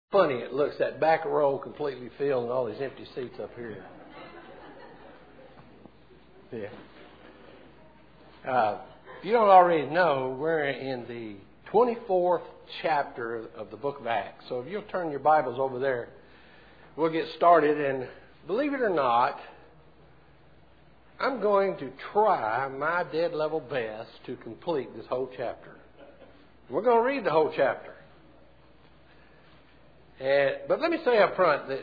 Funny it looks, that back row completely filled and all these empty seats up here. Yeah. If you don't already know, we're in the 24th chapter of the book of Acts. So if you'll turn your Bibles over there, we'll get started. And believe it or not, I'm going to try my dead level best to complete this whole chapter. We're going to read the whole chapter. But let me say up front that,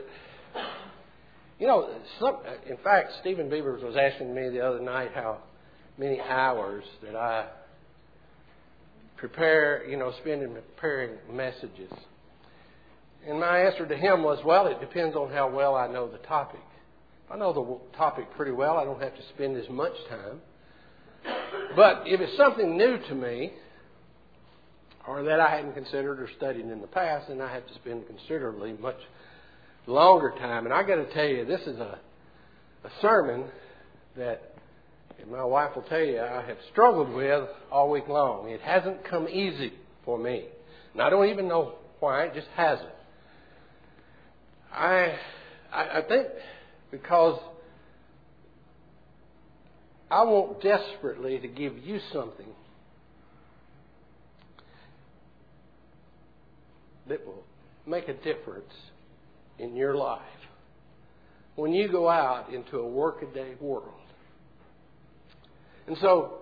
in fact, Stephen Beavers was asking me the other night how many hours that I spend in preparing messages. And my answer to him was, well, it depends on how well I know the topic. If I know the topic pretty well, I don't have to spend as much time. But if it's something new to me, or that I hadn't considered or studied in the past, then I have to spend considerably much longer time. And I got to tell you, this is a sermon that, and my wife will tell you, I have struggled with all week long. It hasn't come easy for me. And I don't even know why, it just hasn't. I think because I want desperately to give you something that will make a difference in your life when you go out into a workaday world. And so,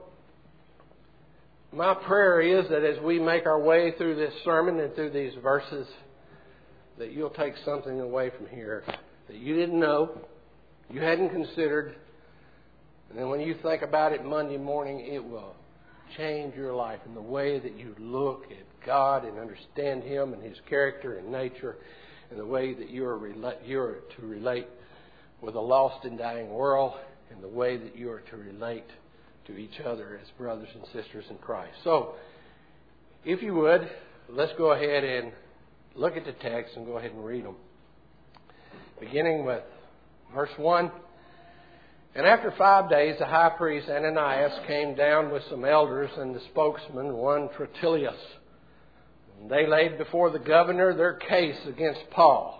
my prayer is that as we make our way through this sermon and through these verses, that you'll take something away from here that you didn't know, you hadn't considered, and then when you think about it Monday morning, it will change your life in the way that you look at God and understand Him and His character and nature, and the way that you're to relate with a lost and dying world, and the way that you are to relate to each other as brothers and sisters in Christ. So, if you would, let's go ahead and look at the text and go ahead and read them. Beginning with verse 1. And after 5 days, the high priest Ananias came down with some elders and the spokesman, one Tertullus. And they laid before the governor their case against Paul.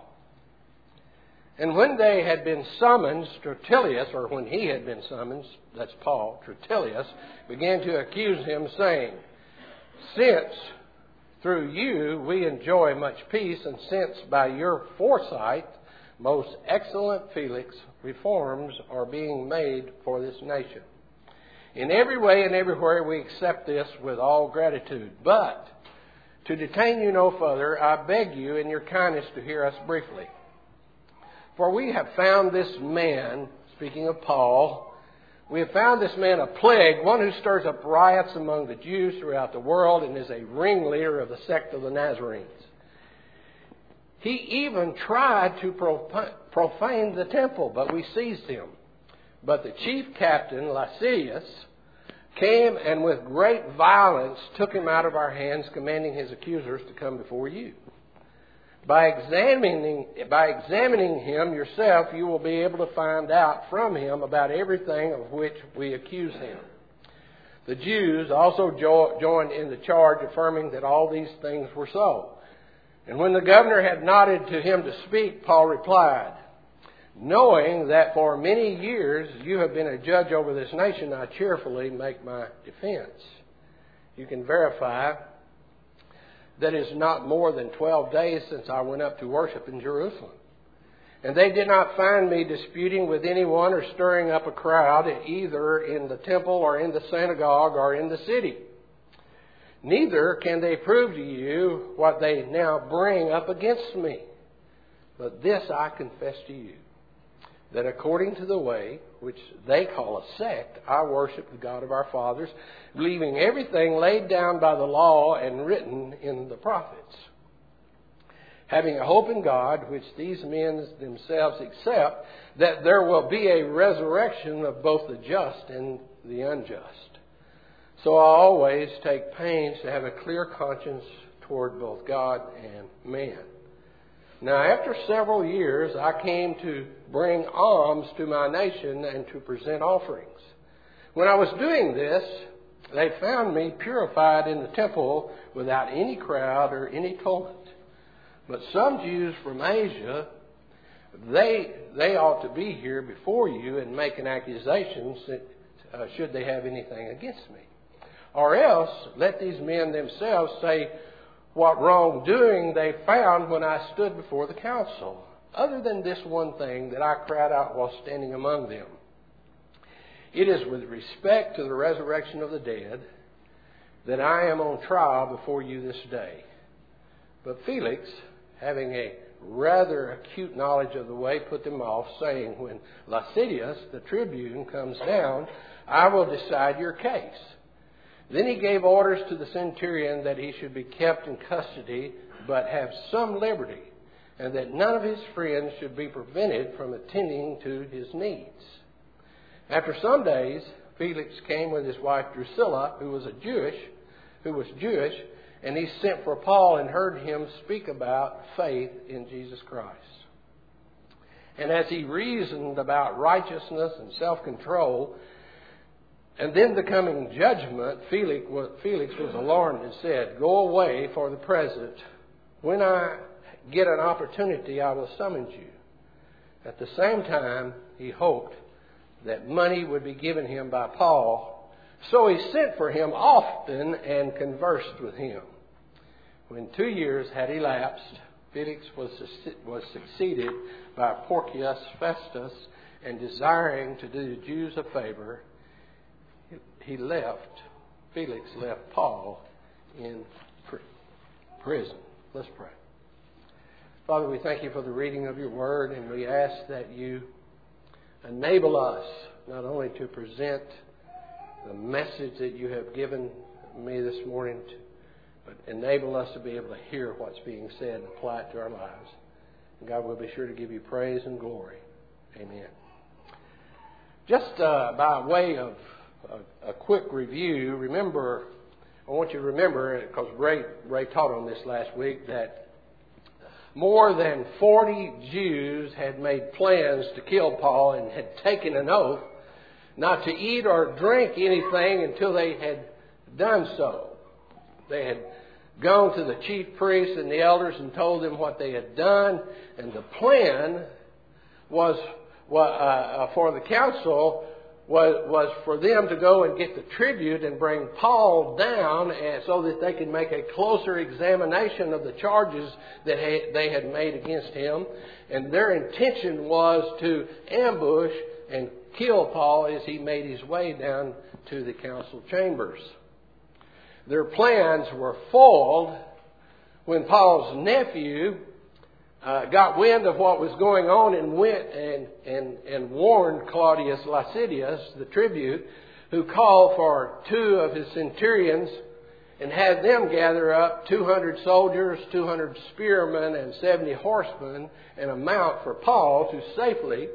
And when they had been summoned, Tertullus, or when he had been summoned, that's Paul, Tertullus, began to accuse him, saying, since through you we enjoy much peace, and since by your foresight, most excellent Felix, reforms are being made for this nation. In every way and everywhere we accept this with all gratitude. But to detain you no further, I beg you in your kindness to hear us briefly. For we have found this man, speaking of Paul, we have found this man a plague, one who stirs up riots among the Jews throughout the world and is a ringleader of the sect of the Nazarenes. He even tried to profane the temple, but we seized him. But the chief captain, Lysias, came and with great violence took him out of our hands, commanding his accusers to come before you. By examining him yourself, you will be able to find out from him about everything of which we accuse him. The Jews also joined in the charge, affirming that all these things were so. And when the governor had nodded to him to speak, Paul replied, knowing that for many years you have been a judge over this nation, I cheerfully make my defense. You can verify that it is not more than 12 days since I went up to worship in Jerusalem. And they did not find me disputing with anyone or stirring up a crowd, either in the temple or in the synagogue or in the city. Neither can they prove to you what they now bring up against me. But this I confess to you, that according to the way, which they call a sect, I worship the God of our fathers, leaving everything laid down by the law and written in the prophets. Having a hope in God, which these men themselves accept, that there will be a resurrection of both the just and the unjust. So I always take pains to have a clear conscience toward both God and man. Now, after several years, I came to bring alms to my nation and to present offerings. When I was doing this, they found me purified in the temple without any crowd or any tumult. But some Jews from Asia, they ought to be here before you and make an accusation should they have anything against me. Or else, let these men themselves say what wrongdoing they found when I stood before the council, other than this one thing that I cried out while standing among them. It is with respect to the resurrection of the dead that I am on trial before you this day. But Felix, having a rather acute knowledge of the way, put them off, saying, when Lysidas, the tribune, comes down, I will decide your case. Then he gave orders to the centurion that he should be kept in custody, but have some liberty, and that none of his friends should be prevented from attending to his needs. After some days, Felix came with his wife Drusilla, who was Jewish, and he sent for Paul and heard him speak about faith in Jesus Christ. And as he reasoned about righteousness and self-control, and then the coming judgment, Felix was alarmed and said, go away for the present. When I get an opportunity, I will summon you. At the same time, he hoped that money would be given him by Paul. So he sent for him often and conversed with him. When 2 years had elapsed, Felix was succeeded by Porcius Festus, and desiring to do the Jews a favor, Felix left Paul in prison. Let's pray. Father, we thank you for the reading of your word, and we ask that you enable us not only to present the message that you have given me this morning, but enable us to be able to hear what's being said and apply it to our lives. And God, we'll be sure to give you praise and glory. Amen. Just by way of a quick review, I want you to remember, because Ray taught on this last week, that more than 40 Jews had made plans to kill Paul and had taken an oath not to eat or drink anything until they had done so. They had gone to the chief priests and the elders and told them what they had done, and the plan was for the council was for them to go and get the tribute and bring Paul down, and so that they could make a closer examination of the charges that they had made against him. And their intention was to ambush and kill Paul as he made his way down to the council chambers. Their plans were foiled when Paul's nephew got wind of what was going on and went and warned Claudius Lysidas, the tribute, who called for 2 of his centurions and had them gather up 200 soldiers, 200 spearmen, and 70 horsemen, and a mount for Paul to safely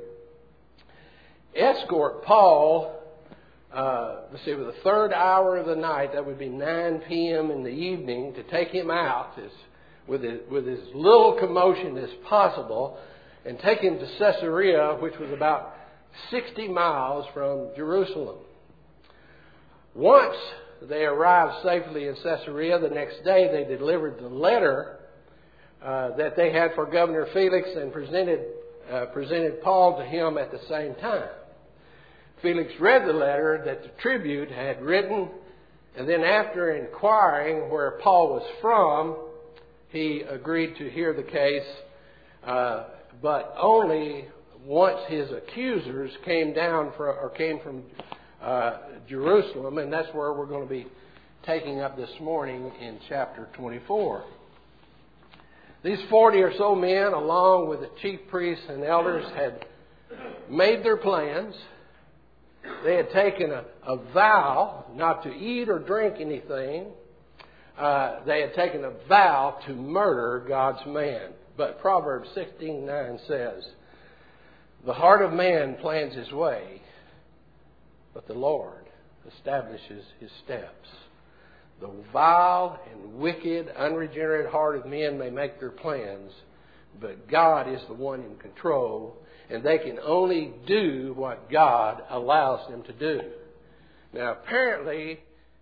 escort Paul, with the third hour of the night, that would be 9 p.m. in the evening, to take him out with as little commotion as possible, and take him to Caesarea, which was about 60 miles from Jerusalem. Once they arrived safely in Caesarea, the next day they delivered the letter that they had for Governor Felix and presented Paul to him at the same time. Felix read the letter that the tribute had written, and then after inquiring where Paul was from, he agreed to hear the case, but only once his accusers came from Jerusalem, and that's where we're going to be taking up this morning in chapter 24. These 40 or so men, along with the chief priests and elders, had made their plans. They had taken a vow not to eat or drink anything. They had taken a vow to murder God's man. But Proverbs 16:9 says, the heart of man plans his way, but the Lord establishes his steps. The vile and wicked, unregenerate heart of men may make their plans, but God is the one in control, and they can only do what God allows them to do. Now, apparently,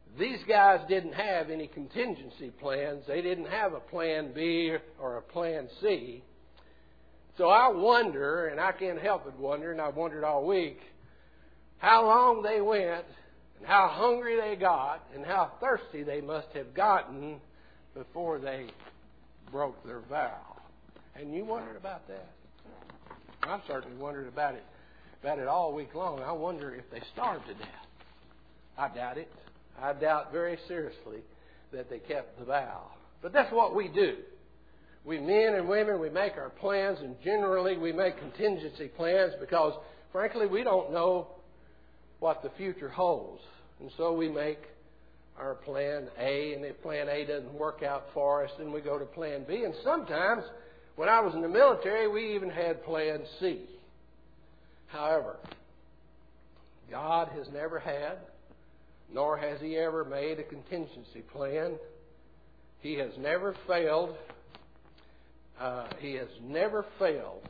these guys didn't have any contingency plans. They didn't have a plan B or a plan C. So I wonder, and I can't help but wonder, and I've wondered all week, how long they went and how hungry they got and how thirsty they must have gotten before they broke their vow. And you wondered about that? I've certainly wondered about it all week long. I wonder if they starved to death. I doubt it. I doubt very seriously that they kept the vow. But that's what we do. We men and women, we make our plans, and generally we make contingency plans because, frankly, we don't know what the future holds. And so we make our plan A, and if plan A doesn't work out for us, then we go to plan B. And sometimes, when I was in the military, we even had plan C. However, God has never had, nor has He ever made a contingency plan. He has never failed. He has never failed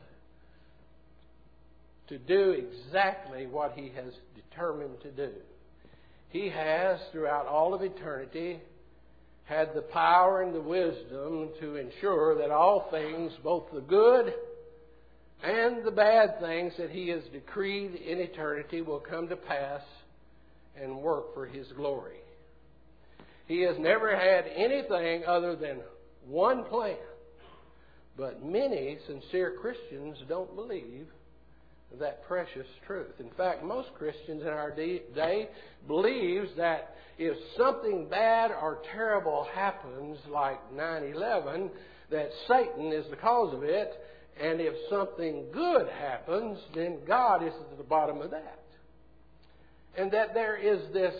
to do exactly what He has determined to do. He has, throughout all of eternity, had the power and the wisdom to ensure that all things, both the good and the bad things that He has decreed in eternity, will come to pass and work for His glory. He has never had anything other than one plan. But many sincere Christians don't believe that precious truth. In fact, most Christians in our day believes that if something bad or terrible happens, like 9/11, that Satan is the cause of it, and if something good happens, then God is at the bottom of that. And that there is this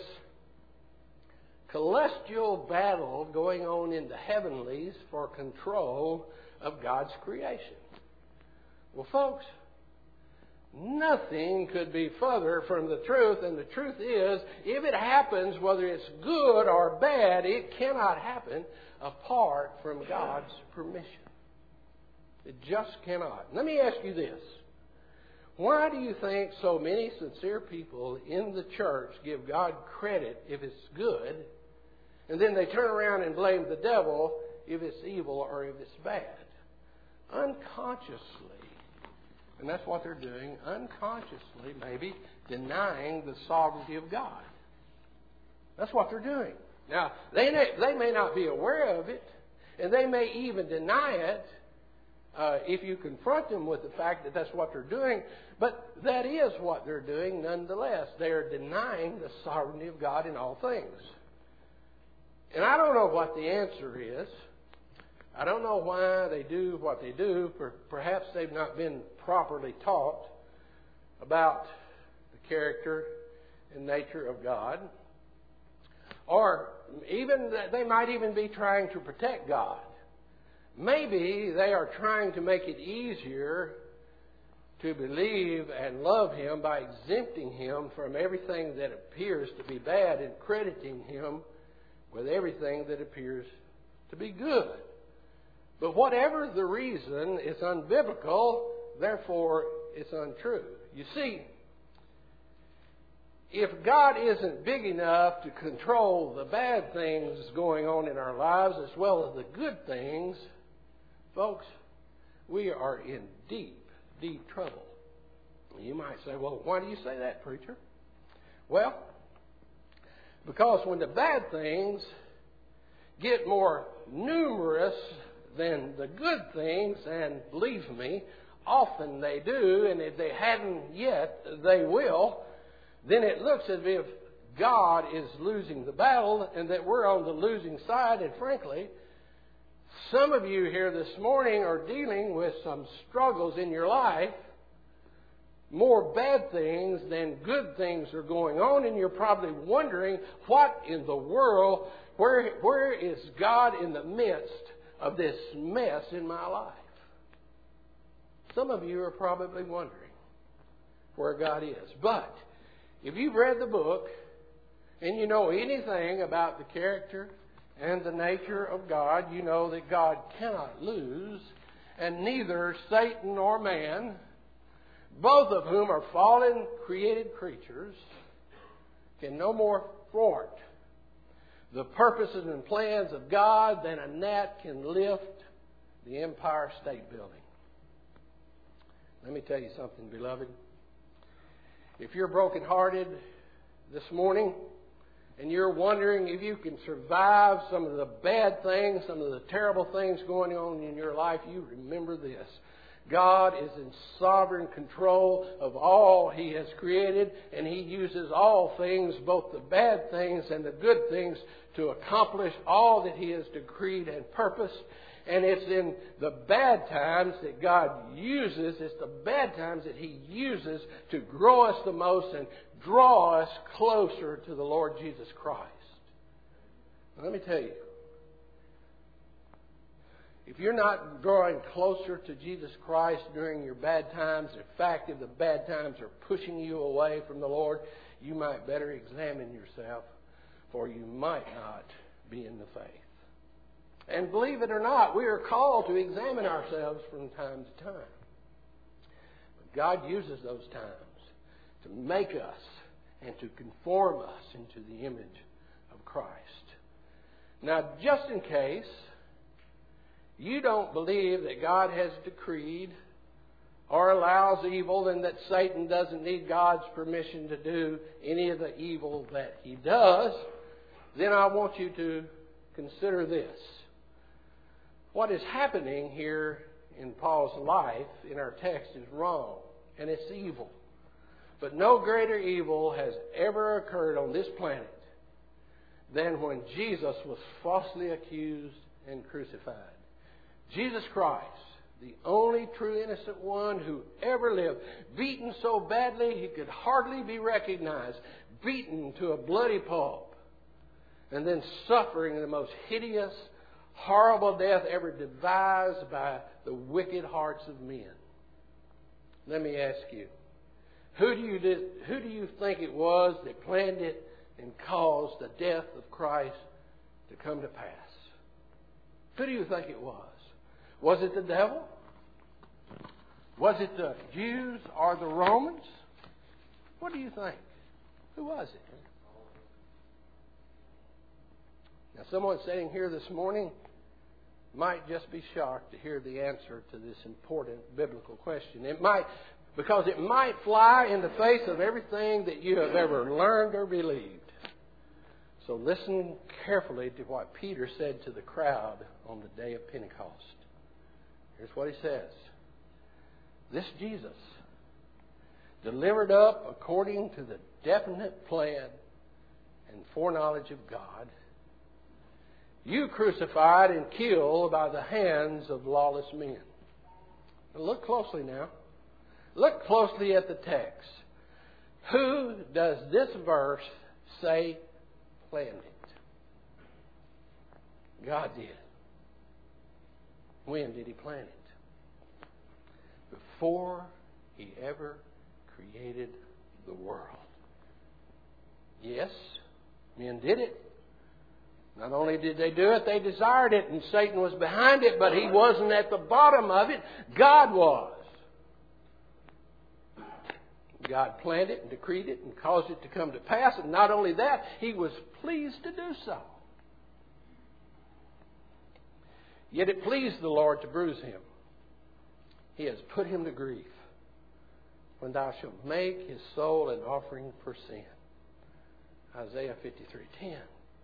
celestial battle going on in the heavenlies for control of God's creation. Well, folks, nothing could be further from the truth, and the truth is, if it happens, whether it's good or bad, it cannot happen apart from God's permission. It just cannot. Let me ask you this. Why do you think so many sincere people in the church give God credit if it's good, and then they turn around and blame the devil if it's evil or if it's bad? Unconsciously, and that's what they're doing, unconsciously maybe denying the sovereignty of God. That's what they're doing. Now, they may not be aware of it, and they may even deny it if you confront them with the fact that that's what they're doing, but that is what they're doing nonetheless. They are denying the sovereignty of God in all things. And I don't know what the answer is. I don't know why they do what they do. Perhaps they've not been properly taught about the character and nature of God. Or even they might even be trying to protect God. Maybe they are trying to make it easier to believe and love Him by exempting Him from everything that appears to be bad and crediting Him with everything that appears to be good. But whatever the reason, it's unbiblical, therefore it's untrue. You see, if God isn't big enough to control the bad things going on in our lives as well as the good things, folks, we are in deep, deep trouble. You might say, well, why do you say that, preacher? Well, because when the bad things get more numerous than the good things, and believe me, often they do, and if they hadn't yet, they will, then it looks as if God is losing the battle and that we're on the losing side. And frankly, some of you here this morning are dealing with some struggles in your life. More bad things than good things are going on, and you're probably wondering, what in the world, where is God in the midst of this mess in my life? Some of you are probably wondering where God is. But if you've read the book and you know anything about the character and the nature of God, you know that God cannot lose, and neither Satan nor man, both of whom are fallen created creatures, can no more thwart the purposes and plans of God than a gnat can lift the Empire State Building. Let me tell you something, beloved. If you're brokenhearted this morning and you're wondering if you can survive some of the bad things, some of the terrible things going on in your life, you remember this. God is in sovereign control of all He has created, and He uses all things, both the bad things and the good things, to accomplish all that He has decreed and purposed. And it's in the bad times that God uses, it's the bad times that He uses to grow us the most and draw us closer to the Lord Jesus Christ. Now, let me tell you, if you're not drawing closer to Jesus Christ during your bad times, in fact, if the bad times are pushing you away from the Lord, you might better examine yourself, for you might not be in the faith. And believe it or not, we are called to examine ourselves from time to time. But God uses those times to make us and to conform us into the image of Christ. Now, just in case you don't believe that God has decreed or allows evil and that Satan doesn't need God's permission to do any of the evil that he does, then I want you to consider this. What is happening here in Paul's life in our text is wrong, and it's evil. But no greater evil has ever occurred on this planet than when Jesus was falsely accused and crucified. Jesus Christ, the only true innocent one who ever lived, beaten so badly he could hardly be recognized, beaten to a bloody pulp, and then suffering the most hideous, horrible death ever devised by the wicked hearts of men. Let me ask you, who do you think it was that planned it and caused the death of Christ to come to pass? Who do you think it was? Was it the devil? Was it the Jews or the Romans? What do you think? Who was it? Now, someone sitting here this morning might just be shocked to hear the answer to this important biblical question. Because it might fly in the face of everything that you have ever learned or believed. So listen carefully to what Peter said to the crowd on the day of Pentecost. Here's what he says. This Jesus, delivered up according to the definite plan and foreknowledge of God, you crucified and killed by the hands of lawless men. Now look closely now. Look closely at the text. Who does this verse say planned it? God did. When did He plan it? Before He ever created the world. Yes, men did it. Not only did they do it, they desired it, and Satan was behind it, but he wasn't at the bottom of it. God was. God planned it and decreed it and caused it to come to pass, and not only that, He was pleased to do so. Yet it pleased the Lord to bruise Him. He has put Him to grief. When thou shalt make His soul an offering for sin. Isaiah 53:10.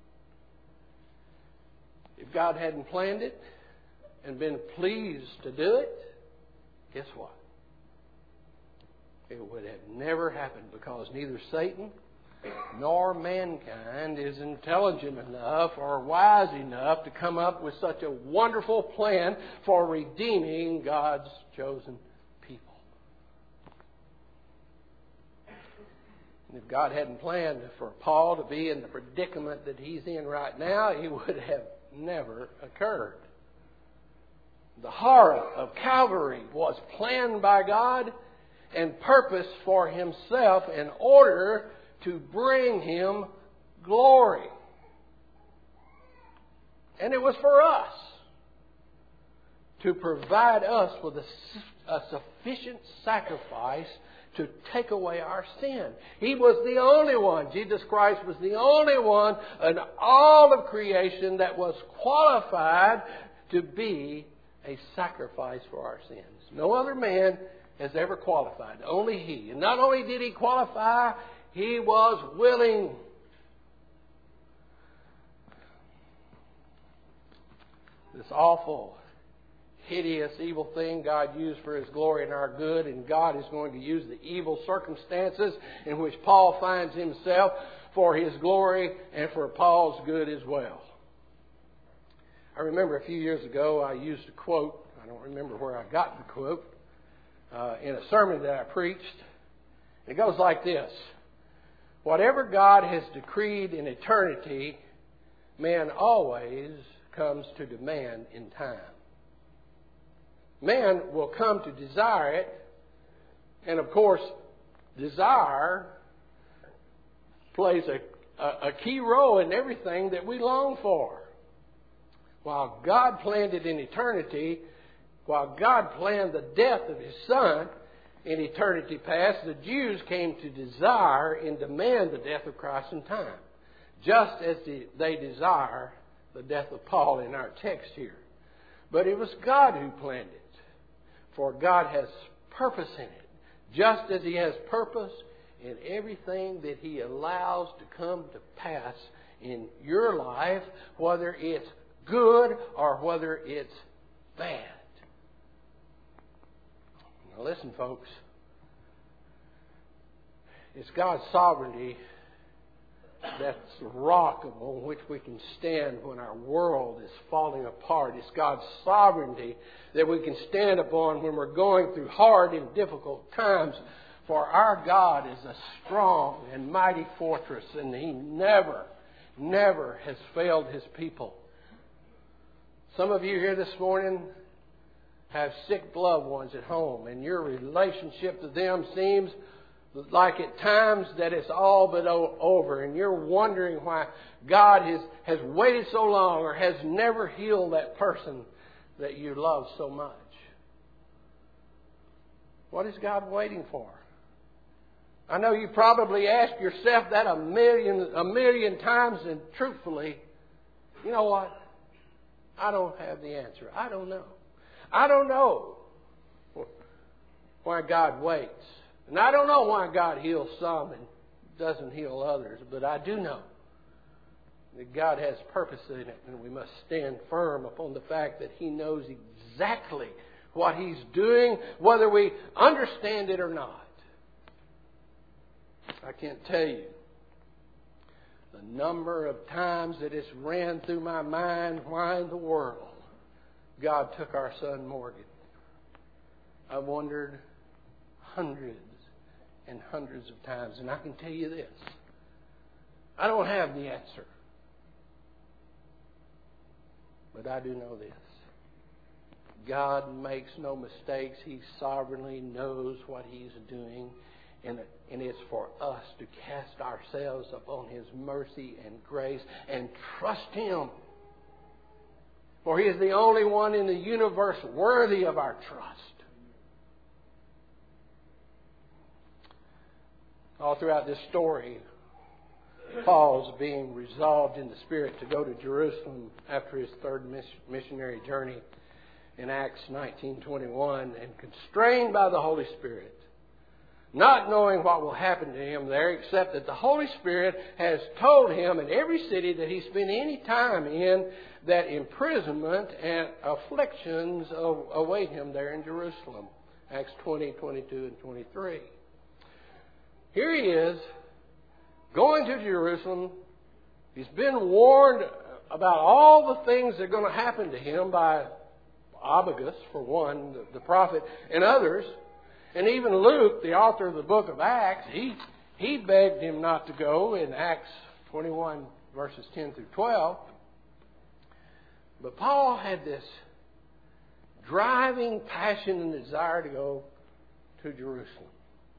If God hadn't planned it and been pleased to do it, guess what? It would have never happened, because neither Satan nor mankind is intelligent enough or wise enough to come up with such a wonderful plan for redeeming God's chosen people. And if God hadn't planned for Paul to be in the predicament that he's in right now, it would have never occurred. The horror of Calvary was planned by God and purposed for Himself in order to bring Him glory. And it was for us to provide us with a sufficient sacrifice to take away our sin. He was the only one. Jesus Christ was the only one in all of creation that was qualified to be a sacrifice for our sins. No other man has ever qualified. Only He. And not only did He qualify, He was willing. This awful, hideous, evil thing God used for His glory and our good, and God is going to use the evil circumstances in which Paul finds himself for His glory and for Paul's good as well. I remember a few years ago I used a quote. I don't remember where I got the quote. In a sermon that I preached. It goes like this. Whatever God has decreed in eternity, man always comes to demand in time. Man will come to desire it, and of course, desire plays a key role in everything that we long for. While God planned it in eternity, while God planned the death of His Son in eternity past, the Jews came to desire and demand the death of Christ in time, just as they desire the death of Paul in our text here. But it was God who planned it, for God has purpose in it, just as He has purpose in everything that He allows to come to pass in your life, whether it's good or whether it's bad. Now listen, folks. It's God's sovereignty that's the rock upon which we can stand when our world is falling apart. It's God's sovereignty that we can stand upon when we're going through hard and difficult times. For our God is a strong and mighty fortress, and He never has failed His people. Some of you here this morning have sick loved ones at home, and your relationship to them seems like at times that it's all but over, and you're wondering why God has waited so long or has never healed that person that you love so much. What is God waiting for? I know you probably asked yourself that a million times, and truthfully, you know what? I don't have the answer. I don't know. I don't know why God waits. And I don't know why God heals some and doesn't heal others. But I do know that God has purpose in it. And we must stand firm upon the fact that He knows exactly what He's doing, whether we understand it or not. I can't tell you the number of times that it's ran through my mind, why in the world God took our son Morgan. I wondered hundreds and hundreds of times. And I can tell you this. I don't have the answer. But I do know this. God makes no mistakes. He sovereignly knows what He's doing. And it's for us to cast ourselves upon His mercy and grace and trust Him. For He is the only one in the universe worthy of our trust. All throughout this story, Paul's being resolved in the Spirit to go to Jerusalem after his third missionary journey in Acts 19:21, and constrained by the Holy Spirit, not knowing what will happen to him there, except that the Holy Spirit has told him in every city that he spent any time in that imprisonment and afflictions await him there in Jerusalem. Acts 20:22 and 23. Here he is, going to Jerusalem. He's been warned about all the things that are going to happen to him by Abagus, for one, the prophet, and others. And even Luke, the author of the book of Acts, he begged him not to go in Acts 21, verses 10 through 12. But Paul had this driving passion and desire to go to Jerusalem.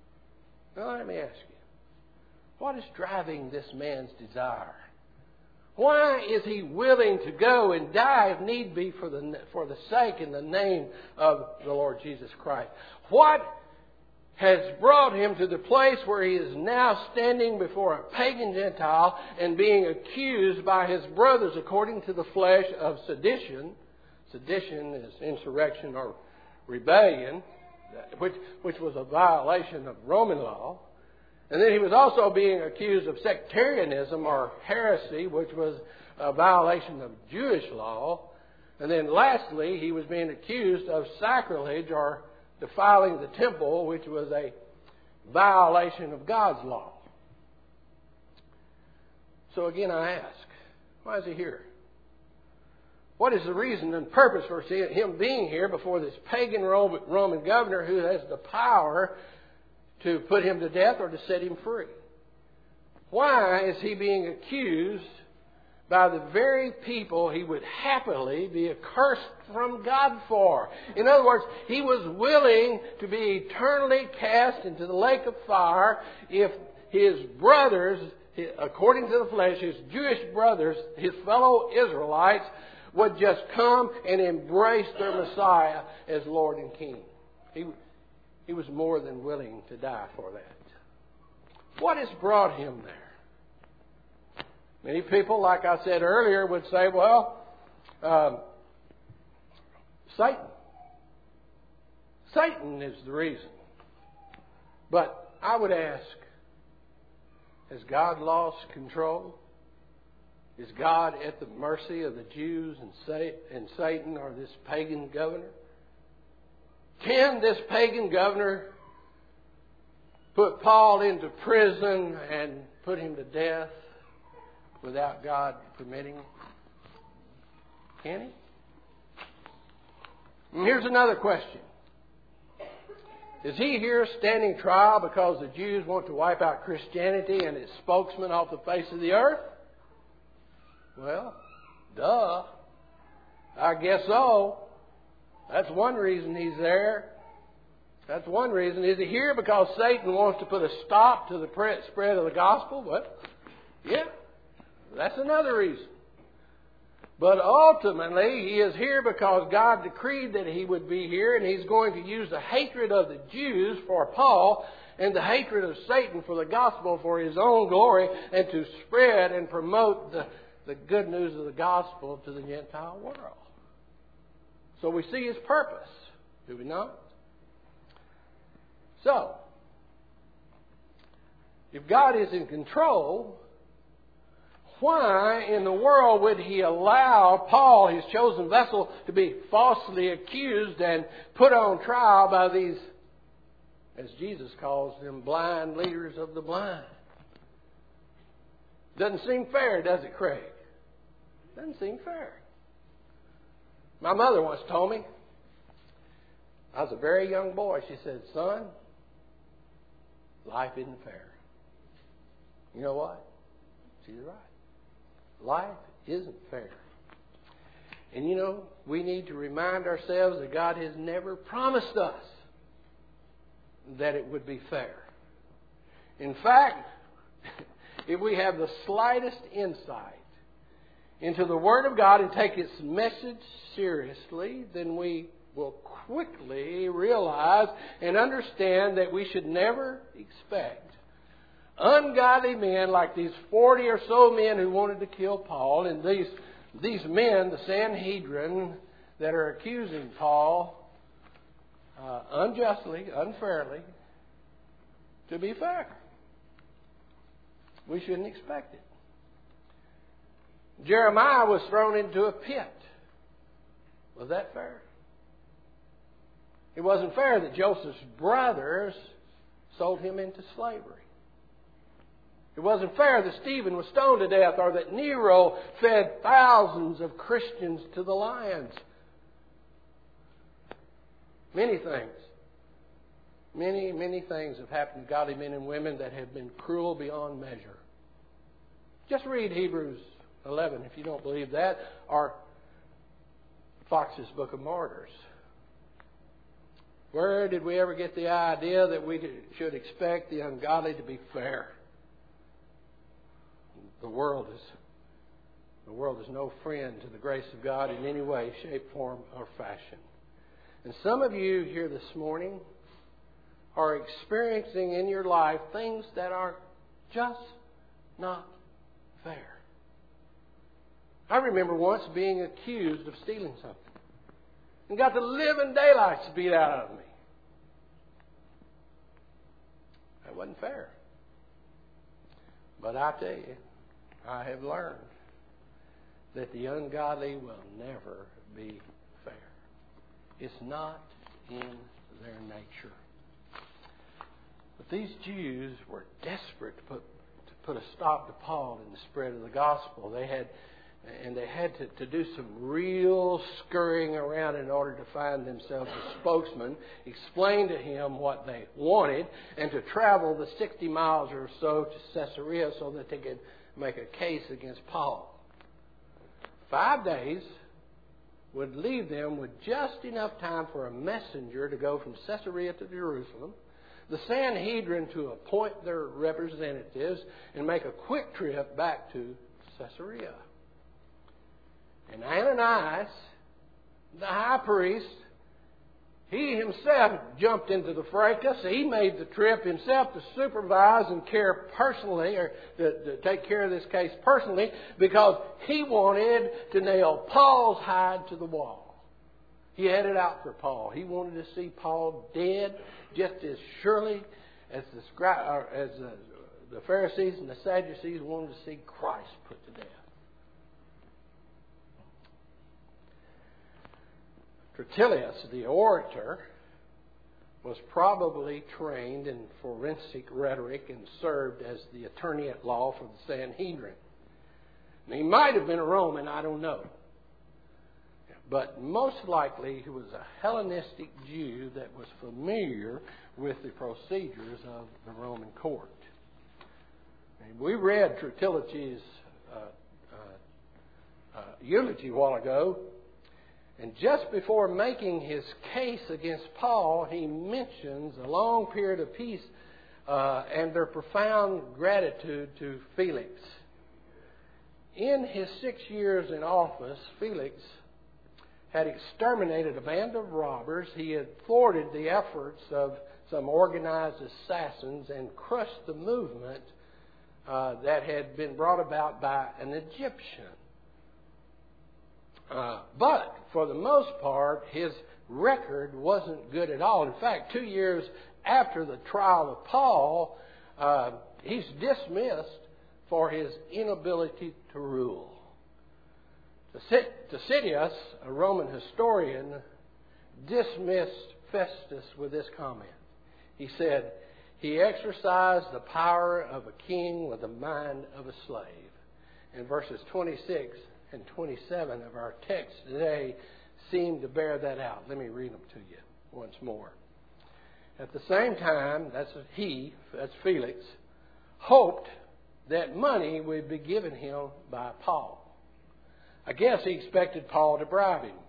Now let me ask you, what is driving this man's desire? Why is he willing to go and die if need be for the sake and the name of the Lord Jesus Christ? What has brought him to the place where he is now standing before a pagan Gentile and being accused by his brothers according to the flesh of sedition? Sedition is insurrection or rebellion, which was a violation of Roman law. And then he was also being accused of sectarianism or heresy, which was a violation of Jewish law. And then lastly, he was being accused of sacrilege or defiling the temple, which was a violation of God's law. So again, I ask, why is he here? What is the reason and purpose for him being here before this pagan Roman governor who has the power to put him to death or to set him free? Why is he being accused by the very people he would happily be accursed from God for? In other words, he was willing to be eternally cast into the lake of fire if his brothers, according to the flesh, his Jewish brothers, his fellow Israelites, would just come and embrace their Messiah as Lord and King. He was more than willing to die for that. What has brought him there? Many people, like I said earlier, would say, well, Satan. Satan is the reason. But I would ask, has God lost control? Is God at the mercy of the Jews and Satan or this pagan governor? Can this pagan governor put Paul into prison and put him to death without God permitting it? Can he? And here's another question. Is he here standing trial because the Jews want to wipe out Christianity and its spokesman off the face of the earth? Well, duh. I guess so. That's one reason he's there. That's one reason. Is he here because Satan wants to put a stop to the spread of the gospel? Well, yeah, that's another reason. But ultimately, he is here because God decreed that he would be here, and he's going to use the hatred of the Jews for Paul and the hatred of Satan for the gospel for his own glory and to spread and promote the good news of the gospel to the Gentile world. So we see his purpose, do we not? So, if God is in control, why in the world would he allow Paul, his chosen vessel, to be falsely accused and put on trial by these, as Jesus calls them, blind leaders of the blind? Doesn't seem fair, does it, Craig? Doesn't seem fair. My mother once told me, I was a very young boy, she said, son, life isn't fair. You know what? She's right. Life isn't fair. And you know, we need to remind ourselves that God has never promised us that it would be fair. In fact, if we have the slightest insight into the Word of God and take its message seriously, then we will quickly realize and understand that we should never expect ungodly men like these 40 or so men who wanted to kill Paul and these men, the Sanhedrin, that are accusing Paul unjustly, unfairly, to be fair. We shouldn't expect it. Jeremiah was thrown into a pit. Was that fair? It wasn't fair that Joseph's brothers sold him into slavery. It wasn't fair that Stephen was stoned to death or that Nero fed thousands of Christians to the lions. Many things. Many things have happened to godly men and women that have been cruel beyond measure. Just read Hebrews 11 if you don't believe that, or Fox's Book of Martyrs. Where did we ever get the idea that we should expect the ungodly to be fair? The world has The world is no friend to the grace of God in any way, shape, form, or fashion. And some of you here this morning are experiencing in your life things that are just not fair. I remember once being accused of stealing something and got the living daylights beat out of me. That wasn't fair. But I tell you, I have learned that the ungodly will never be fair. It's not in their nature. But these Jews were desperate to put a stop to Paul in the spread of the gospel. They had to do some real scurrying around in order to find themselves a spokesman, explain to him what they wanted, and to travel the 60 miles or so to Caesarea so that they could make a case against Paul. 5 days would leave them with just enough time for a messenger to go from Caesarea to Jerusalem, the Sanhedrin to appoint their representatives, and make a quick trip back to Caesarea. And Ananias, the high priest, he himself jumped into the fracas. He made the trip himself to supervise and care personally, or to take care of this case personally, because he wanted to nail Paul's hide to the wall. He had it out for Paul. He wanted to see Paul dead just as surely as the Pharisees and the Sadducees wanted to see Christ put to death. Tertullus, the orator, was probably trained in forensic rhetoric and served as the attorney at law for the Sanhedrin. And he might have been a Roman, I don't know. But most likely he was a Hellenistic Jew that was familiar with the procedures of the Roman court. And we read Tertullus' eulogy a while ago. And just before making his case against Paul, he mentions a long period of peace and their profound gratitude to Felix. In his 6 years in office, Felix had exterminated a band of robbers. He had thwarted the efforts of some organized assassins and crushed the movement that had been brought about by an Egyptian. But for the most part, his record wasn't good at all. In fact, 2 years after the trial of Paul, he's dismissed for his inability to rule. Tacitus, a Roman historian, dismissed Festus with this comment. He said, "He exercised the power of a king with the mind of a slave." And verses 26 and 27 of our text today seem to bear that out. Let me read them to you once more. At the same time, that's Felix, hoped that money would be given him by Paul. I guess he expected Paul to bribe him.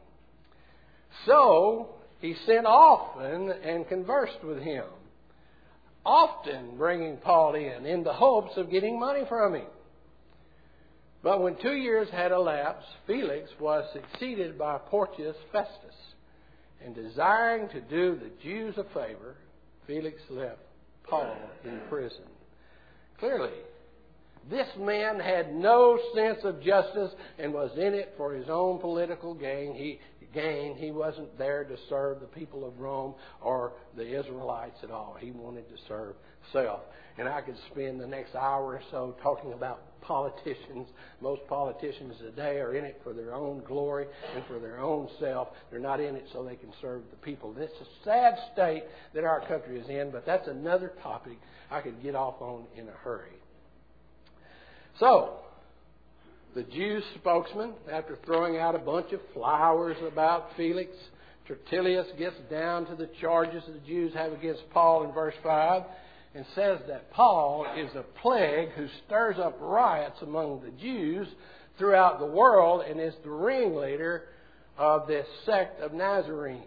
So he sent often and conversed with him, often bringing Paul in the hopes of getting money from him. But when 2 years had elapsed, Felix was succeeded by Porcius Festus. And desiring to do the Jews a favor, Felix left Paul in prison. Clearly, this man had no sense of justice and was in it for his own political gain. He wasn't there to serve the people of Rome or the Israelites at all. He wanted to serve self. And I could spend the next hour or so talking about politicians. Most politicians today are in it for their own glory and for their own self. They're not in it so they can serve the people. It's a sad state that our country is in, but that's another topic I could get off on in a hurry. So, the Jews' spokesman, after throwing out a bunch of flowers about Felix, Tertullus gets down to the charges the Jews have against Paul in verse 5 and says that Paul is a plague who stirs up riots among the Jews throughout the world and is the ringleader of this sect of Nazarenes.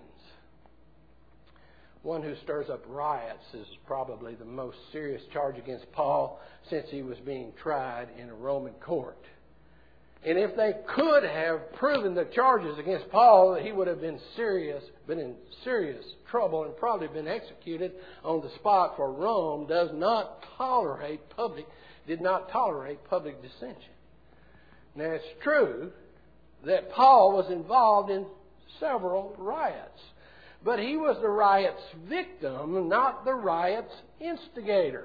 One who stirs up riots is probably the most serious charge against Paul since he was being tried in a Roman court. And if they could have proven the charges against Paul, he would have been in serious trouble and probably been executed on the spot, for Rome did not tolerate public dissension. Now, it's true that Paul was involved in several riots, but he was the riot's victim, not the riot's instigator.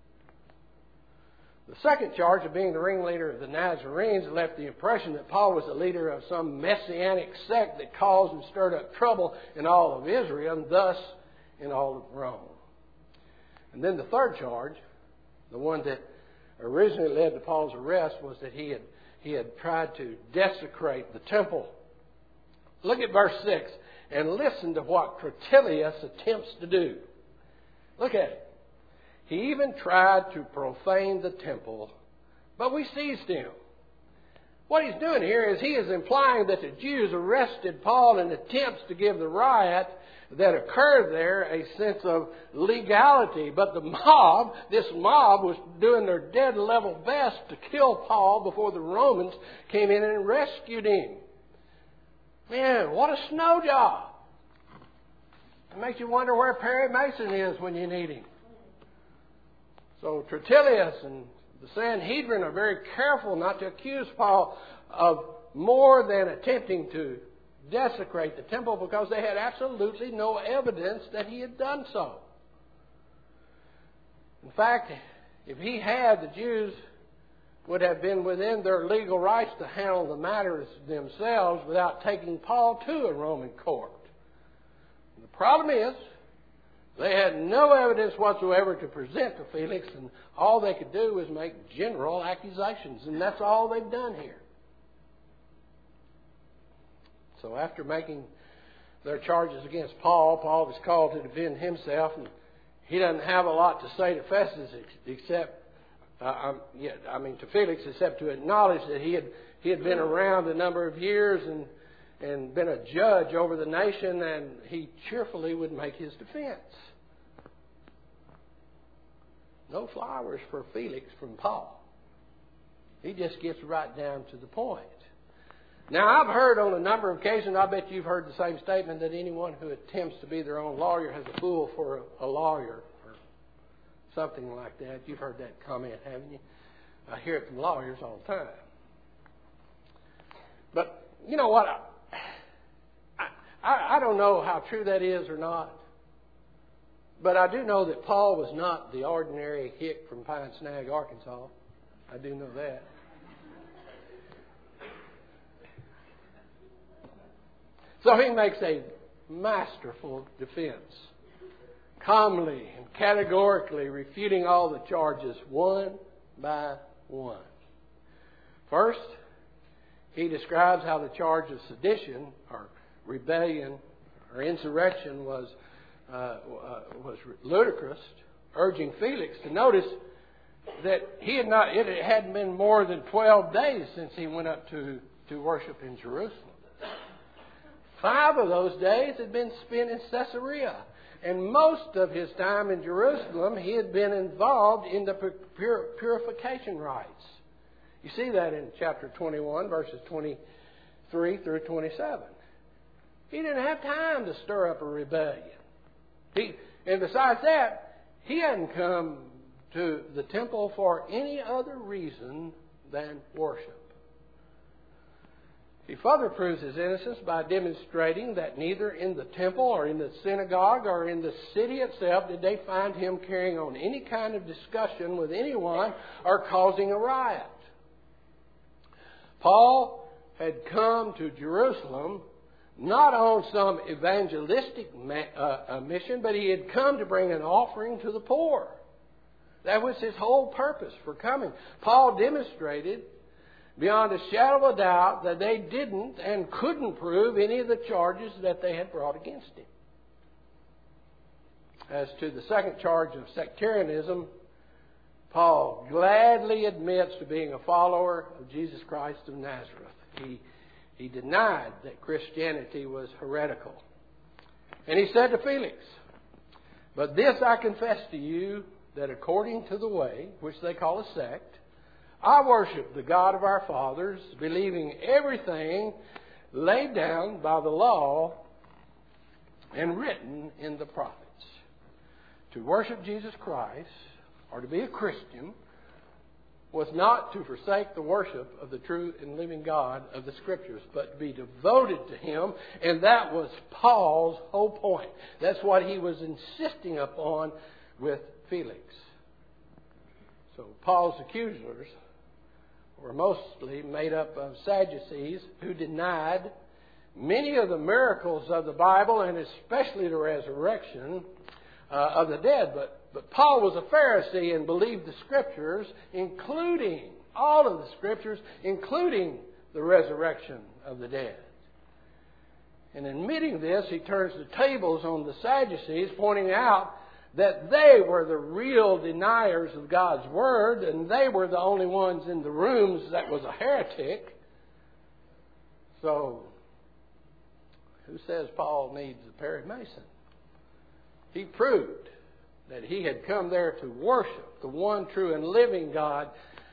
The second charge of being the ringleader of the Nazarenes left the impression that Paul was the leader of some messianic sect that caused and stirred up trouble in all of Israel, and thus in all of Rome. And then the third charge, the one that originally led to Paul's arrest, was that he had tried to desecrate the temple. Look at verse 6 and listen to what Tertullus attempts to do. Look at it. He even tried to profane the temple, but we seized him. What he's doing here is he is implying that the Jews arrested Paul in attempts to give the riot that occurred there a sense of legality. But this mob was doing their dead level best to kill Paul before the Romans came in and rescued him. Man, what a snow job. It makes you wonder where Perry Mason is when you need him. So Tertullus and the Sanhedrin are very careful not to accuse Paul of more than attempting to desecrate the temple, because they had absolutely no evidence that he had done so. In fact, if he had, the Jews would have been within their legal rights to handle the matters themselves without taking Paul to a Roman court. And the problem is, they had no evidence whatsoever to present to Felix, and all they could do was make general accusations, and that's all they've done here. So after making their charges against Paul, Paul was called to defend himself, and he doesn't have a lot to say to Festus to Felix, except to acknowledge that he had been around a number of years and been a judge over the nation, and he cheerfully would make his defense. No flowers for Felix from Paul. He just gets right down to the point. Now, I've heard on a number of occasions, I bet you've heard the same statement, that anyone who attempts to be their own lawyer has a fool for a lawyer, or something like that. You've heard that comment, haven't you? I hear it from lawyers all the time. But you know what? I don't know how true that is or not. But I do know that Paul was not the ordinary hick from Pine Snag, Arkansas. I do know that. So he makes a masterful defense, calmly and categorically refuting all the charges one by one. First, he describes how the charge of sedition or rebellion or insurrection was ludicrous, urging Felix to notice that it hadn't been more than 12 days since he went up to worship in Jerusalem. 5 of those days had been spent in Caesarea, and most of his time in Jerusalem he had been involved in the purification rites. You see that in chapter 21, verses 23 through 27. He didn't have time to stir up a rebellion. And besides that, he hadn't come to the temple for any other reason than worship. He further proves his innocence by demonstrating that neither in the temple or in the synagogue or in the city itself did they find him carrying on any kind of discussion with anyone or causing a riot. Paul had come to Jerusalem not on some evangelistic mission, but he had come to bring an offering to the poor. That was his whole purpose for coming. Paul demonstrated beyond a shadow of a doubt that they didn't and couldn't prove any of the charges that they had brought against him. As to the second charge of sectarianism, Paul gladly admits to being a follower of Jesus Christ of Nazareth. He denied that Christianity was heretical. And he said to Felix, "But this I confess to you, that according to the way, which they call a sect, I worship the God of our fathers, believing everything laid down by the law and written in the prophets. To worship Jesus Christ, or to be a Christian, was not to forsake the worship of the true and living God of the Scriptures, but to be devoted to Him. And that was Paul's whole point. That's what he was insisting upon with Felix. So Paul's accusers were mostly made up of Sadducees who denied many of the miracles of the Bible, and especially the resurrection of the dead. But Paul was a Pharisee and believed the Scriptures, including all of the Scriptures, including the resurrection of the dead. And admitting this, he turns the tables on the Sadducees, pointing out that they were the real deniers of God's Word, and they were the only ones in the rooms that was a heretic. So, who says Paul needs a Perry Mason? He proved that he had come there to worship the one true and living God,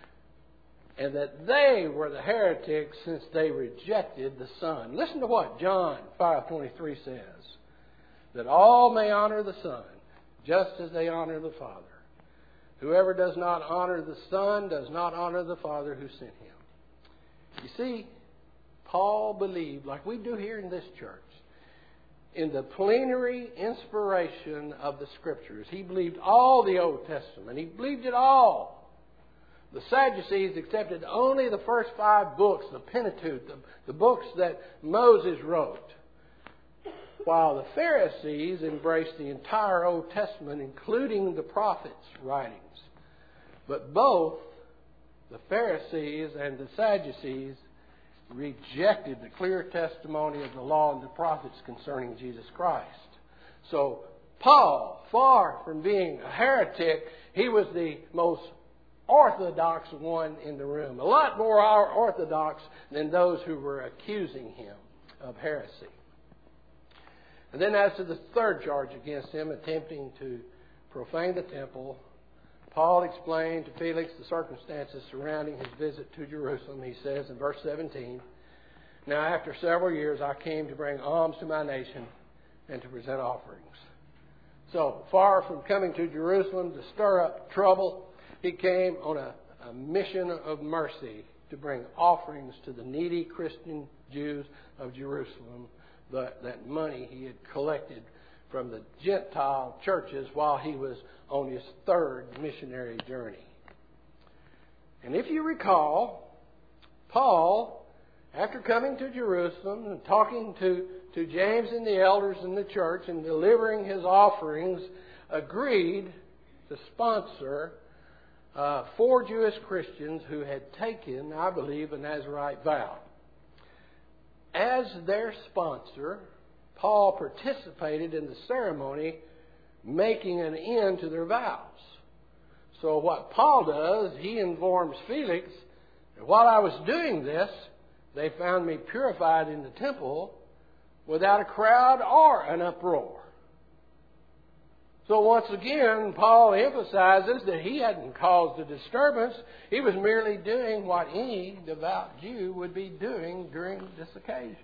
and that they were the heretics since they rejected the Son. Listen to what John 5:23 says, that all may honor the Son, just as they honor the Father. Whoever does not honor the Son does not honor the Father who sent Him. You see, Paul believed, like we do here in this church, in the plenary inspiration of the Scriptures. He believed all the Old Testament. He believed it all. The Sadducees accepted only the first 5 books, the Pentateuch, the books that Moses wrote, while the Pharisees embraced the entire Old Testament, including the prophets' writings. But both the Pharisees and the Sadducees rejected the clear testimony of the law and the prophets concerning Jesus Christ. So Paul, far from being a heretic, he was the most orthodox one in the room. A lot more orthodox than those who were accusing him of heresy. And then as to the third charge against him, attempting to profane the temple, Paul explained to Felix the circumstances surrounding his visit to Jerusalem. He says in verse 17, "Now after several years I came to bring alms to my nation and to present offerings." So far from coming to Jerusalem to stir up trouble, he came on a mission of mercy to bring offerings to the needy Christian Jews of Jerusalem, that money he had collected from the Gentile churches while he was on his third missionary journey. And if you recall, Paul, after coming to Jerusalem and talking to James and the elders in the church and delivering his offerings, agreed to sponsor 4 Jewish Christians who had taken, I believe, a Nazirite vow. As their sponsor, Paul participated in the ceremony, making an end to their vows. So what Paul does, he informs Felix that while I was doing this, they found me purified in the temple without a crowd or an uproar. So once again, Paul emphasizes that he hadn't caused a disturbance. He was merely doing what any devout Jew would be doing during this occasion.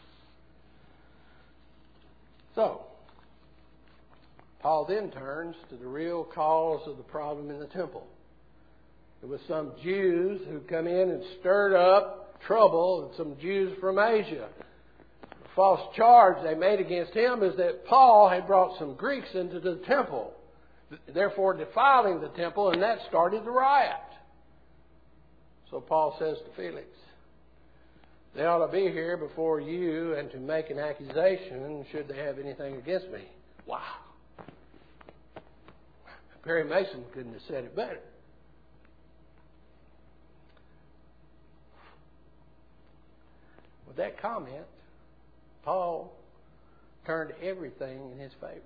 So, Paul then turns to the real cause of the problem in the temple. It was some Jews who come in and stirred up trouble, and some Jews from Asia. The false charge they made against him is that Paul had brought some Greeks into the temple, therefore defiling the temple, and that started the riot. So Paul says to Felix, they ought to be here before you and to make an accusation should they have anything against me. Wow. Perry Mason couldn't have said it better. With that comment, Paul turned everything in his favor.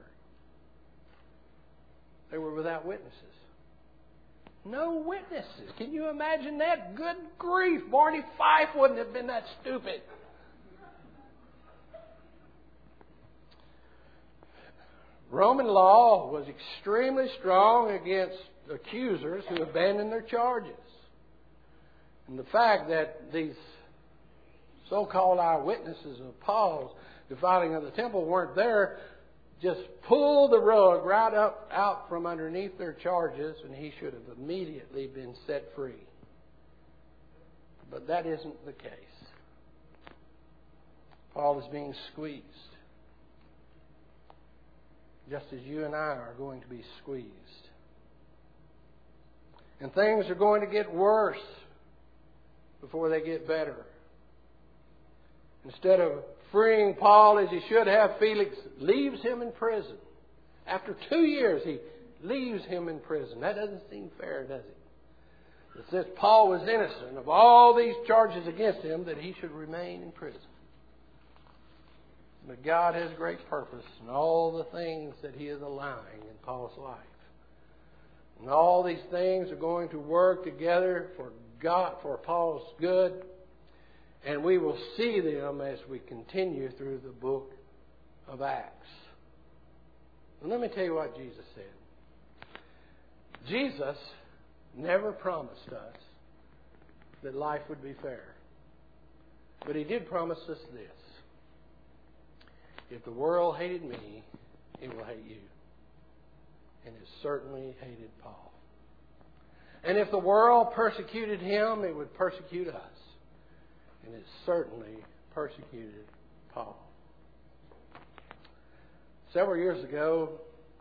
They were without witnesses. No witnesses. Can you imagine that? Good grief. Barney Fife wouldn't have been that stupid. Roman law was extremely strong against accusers who abandoned their charges. And the fact that these so-called eyewitnesses of Paul's defiling of the temple weren't there just pulled the rug right up out from underneath their charges, and he should have immediately been set free. But that isn't the case. Paul is being squeezed, just as you and I are going to be squeezed. And things are going to get worse before they get better. Instead of freeing Paul as he should have, Felix leaves him in prison. After 2 years, he leaves him in prison. That doesn't seem fair, does it? It says Paul was innocent of all these charges against him, that he should remain in prison. But God has great purpose in all the things that He is allowing in Paul's life. And all these things are going to work together for God, for Paul's good. And we will see them as we continue through the book of Acts. And let me tell you what Jesus said. Jesus never promised us that life would be fair. But He did promise us this. If the world hated me, it will hate you. And it certainly hated Paul. And if the world persecuted him, it would persecute us. And it certainly persecuted Paul. Several years ago,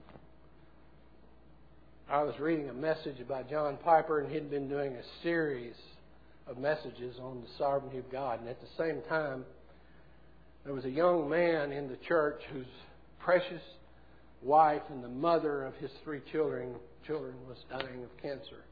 I was reading a message by John Piper, and he'd been doing a series of messages on the sovereignty of God. And at the same time, there was a young man in the church whose precious wife and the mother of his 3 children was dying of cancer.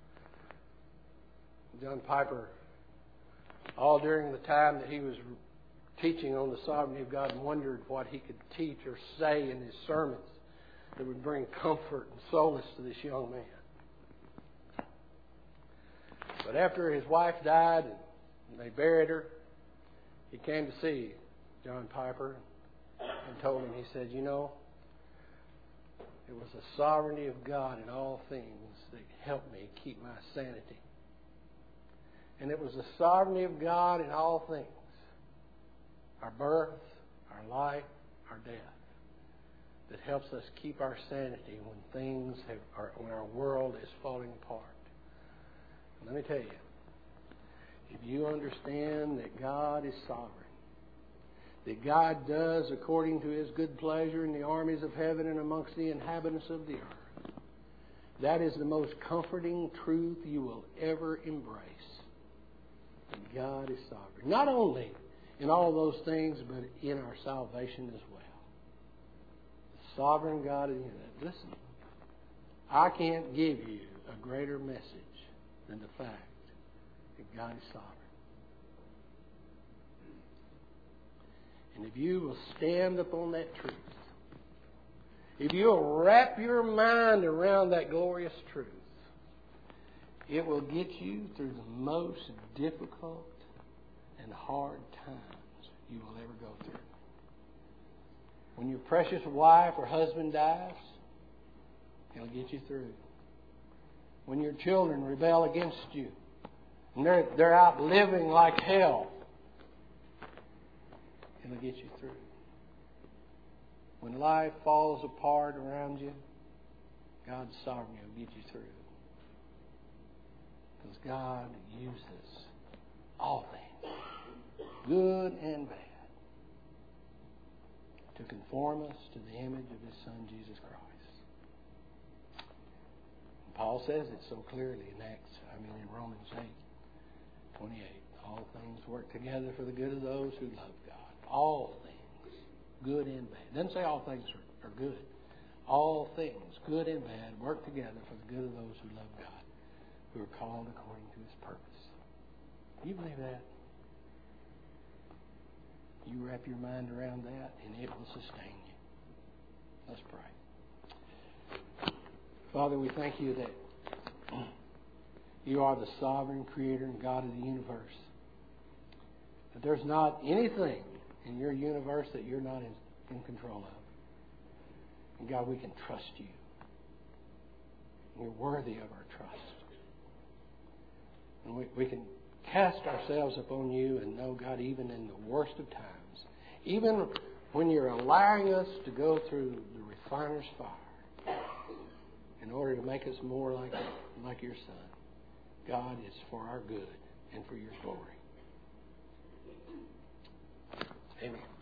John Piper, all during the time that he was teaching on the sovereignty of God, wondered what he could teach or say in his sermons that would bring comfort and solace to this young man. But after his wife died and they buried her, he came to see John Piper and told him, he said, you know, it was the sovereignty of God in all things that helped me keep my sanity. And it was the sovereignty of God in all things, our birth, our life, our death, that helps us keep our sanity when when our world is falling apart. And let me tell you, if you understand that God is sovereign, that God does according to His good pleasure in the armies of heaven and amongst the inhabitants of the earth, that is the most comforting truth you will ever embrace. That God is sovereign. Not only in all those things, but in our salvation as well. The sovereign God is in it. Listen, I can't give you a greater message than the fact that God is sovereign. And if you will stand upon that truth, if you will wrap your mind around that glorious truth, it will get you through the most difficult and hard times you will ever go through. When your precious wife or husband dies, it'll get you through. When your children rebel against you, and they're out living like hell, it'll get you through. When life falls apart around you, God's sovereignty will get you through. Because God uses all things, good and bad, to conform us to the image of His Son, Jesus Christ. And Paul says it so clearly in Romans 8:28. All things work together for the good of those who love God. All things, good and bad. It doesn't say all things are good. All things, good and bad, work together for the good of those who love God, who are called according to His purpose. Do you believe that? You wrap your mind around that, and it will sustain you. Let's pray. Father, we thank You that You are the sovereign creator and God of the universe. That there's not anything in Your universe that You're not in control of. And God, we can trust You. You're worthy of our trust. And we can cast ourselves upon you and know, God, even in the worst of times, even when you're allowing us to go through the refiner's fire in order to make us more like your Son, God, it's for our good and for your glory. Amen.